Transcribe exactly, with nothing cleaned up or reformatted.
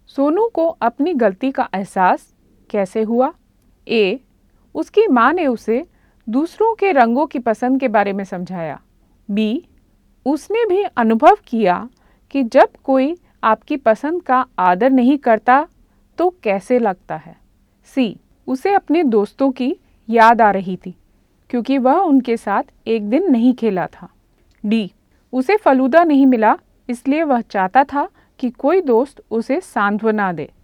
सोनू को अपनी गलती का एहसास कैसे हुआ? ए. उसकी माँ ने उसे दूसरों के रंगों की पसंद के बारे में समझाया। बी. उसने भी अनुभव किया कि जब कोई आपकी पसंद का आदर नहीं करता तो कैसे लगता है। सी. उसे अपने दोस्तों की याद आ रही थी क्योंकि वह उनके साथ एक दिन नहीं खेला था। डी. उसे फलूदा नहीं मिला इसलिए वह चाहता था कि कोई दोस्त उसे सांत्वना दे।